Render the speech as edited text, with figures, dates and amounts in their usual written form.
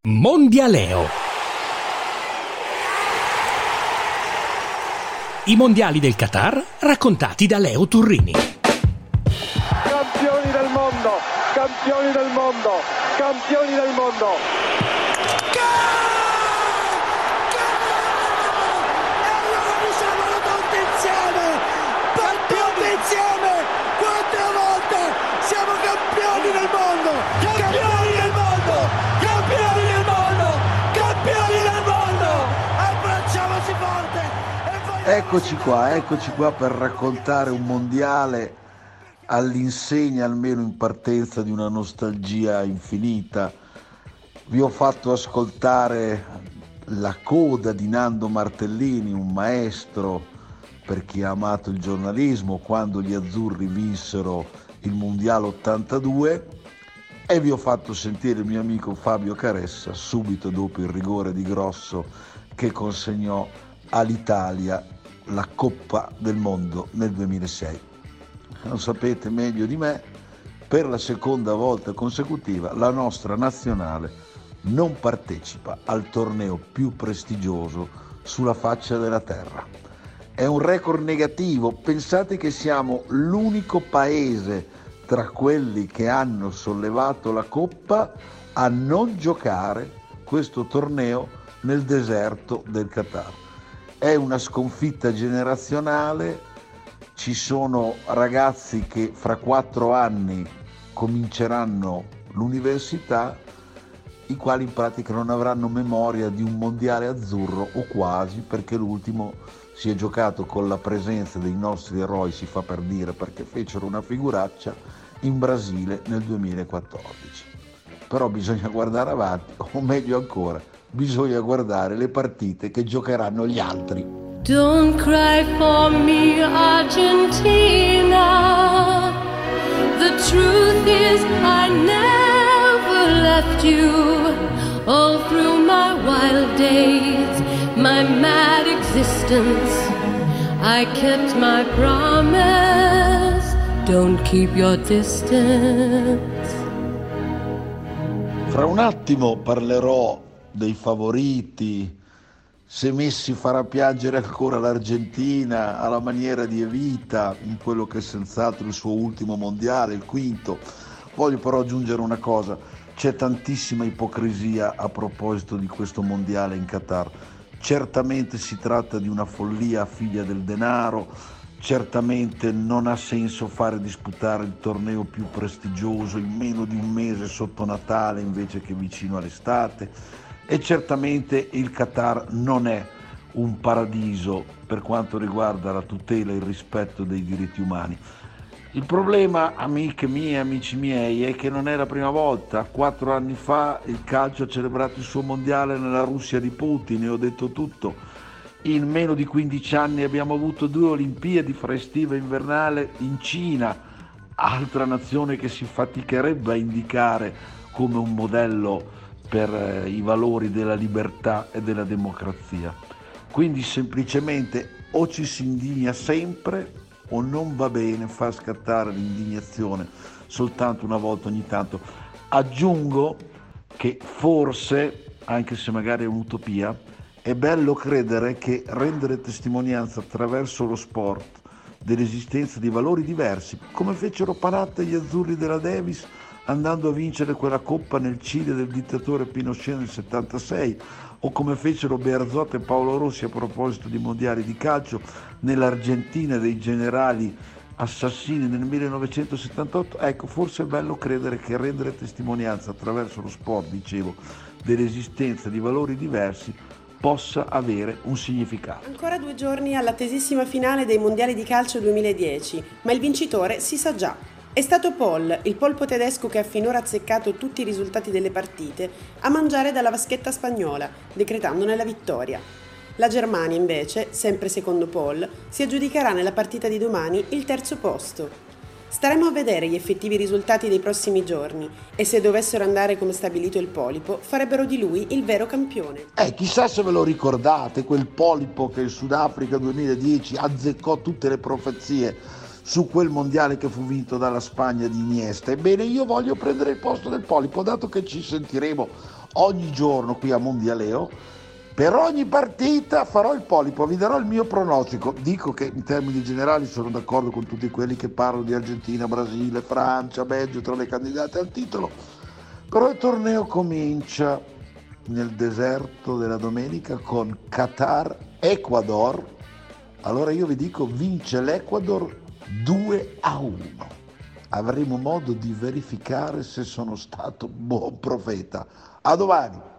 Mondialeo. I mondiali del Qatar raccontati da Leo Turrini. Campioni del mondo, campioni del mondo, campioni del mondo. E allora diciamolo tutti insieme, tutti insieme, quante volte siamo campioni del mondo, campioni del mondo, campioni del mondo, campioni del mondo, abbracciamoci forte. Eccoci qua per raccontare un mondiale all'insegna, almeno in partenza, di una nostalgia infinita. Vi ho fatto ascoltare la coda di Nando Martellini, un maestro per chi ha amato il giornalismo, quando gli azzurri vinsero il mondiale 82, e vi ho fatto sentire il mio amico Fabio Caressa subito dopo il rigore di Grosso che consegnò all'Italia la Coppa del Mondo nel 2006. Lo sapete meglio di me, per la seconda volta consecutiva la nostra nazionale non partecipa al torneo più prestigioso sulla faccia della terra. È un record negativo. Pensate che siamo l'unico paese tra quelli che hanno sollevato la Coppa a non giocare questo torneo nel deserto del Qatar. È una sconfitta generazionale. Ci sono ragazzi che fra 4 anni cominceranno l'università, i quali in pratica non avranno memoria di un mondiale azzurro o quasi, perché l'ultimo si è giocato con la presenza dei nostri eroi, si fa per dire, perché fecero una figuraccia in Brasile nel 2014. Però bisogna guardare avanti, o meglio ancora, bisogna guardare le partite che giocheranno gli altri. Don't cry for me, Argentina. The truth is I never left you. All through my wild days, my mad existence, I kept my promise. Don't keep your distance. Fra un attimo parlerò dei favoriti, se Messi farà piangere ancora l'Argentina alla maniera di Evita in quello che è senz'altro il suo ultimo mondiale, il quinto. Voglio però aggiungere una cosa: c'è tantissima ipocrisia a proposito di questo mondiale in Qatar. Certamente si tratta di una follia figlia del denaro, certamente non ha senso fare disputare il torneo più prestigioso in meno di un mese sotto Natale invece che vicino all'estate, e certamente il Qatar non è un paradiso per quanto riguarda la tutela e il rispetto dei diritti umani. Il problema, amiche mie, amici miei, è che non è la prima volta. 4 anni fa il calcio ha celebrato il suo mondiale nella Russia di Putin, e ho detto tutto. In meno di 15 anni abbiamo avuto 2 Olimpiadi fra estiva e invernale in Cina, altra nazione che si faticherebbe a indicare come un modello per i valori della libertà e della democrazia. Quindi semplicemente o ci si indigna sempre o non va bene far scattare l'indignazione soltanto una volta ogni tanto. Aggiungo che forse, anche se magari è un'utopia, è bello credere che rendere testimonianza attraverso lo sport dell'esistenza di valori diversi, come fecero Panatta e gli azzurri della Davis andando a vincere quella coppa nel Cile del dittatore Pinochet nel 76, o come fecero Bearzot e Paolo Rossi a proposito di mondiali di calcio nell'Argentina dei generali assassini nel 1978. Ecco, forse è bello credere che rendere testimonianza attraverso lo sport, dicevo, dell'esistenza di valori diversi possa avere un significato. Ancora 2 giorni all'attesissima finale dei mondiali di calcio 2010, ma il vincitore si sa già. È stato Paul, il polpo tedesco che ha finora azzeccato tutti i risultati delle partite, a mangiare dalla vaschetta spagnola, decretandone la vittoria. La Germania, invece, sempre secondo Paul, si aggiudicherà nella partita di domani il 3° posto. Staremo a vedere gli effettivi risultati dei prossimi giorni e se dovessero andare come stabilito il polipo, farebbero di lui il vero campione. Chissà se ve lo ricordate, quel polipo che il Sudafrica 2010 azzeccò tutte le profezie su quel mondiale che fu vinto dalla Spagna di Iniesta. Ebbene, io voglio prendere il posto del polipo, dato che ci sentiremo ogni giorno qui a Mondialeo. Per ogni partita farò il polipo, vi darò il mio pronostico. Dico che in termini generali sono d'accordo con tutti quelli che parlano di Argentina, Brasile, Francia, Belgio tra le candidate al titolo, però il torneo comincia nel deserto della domenica con Qatar-Ecuador. Allora io vi dico, vince l'Ecuador 2-1. Avremo modo di verificare se sono stato buon profeta. A domani.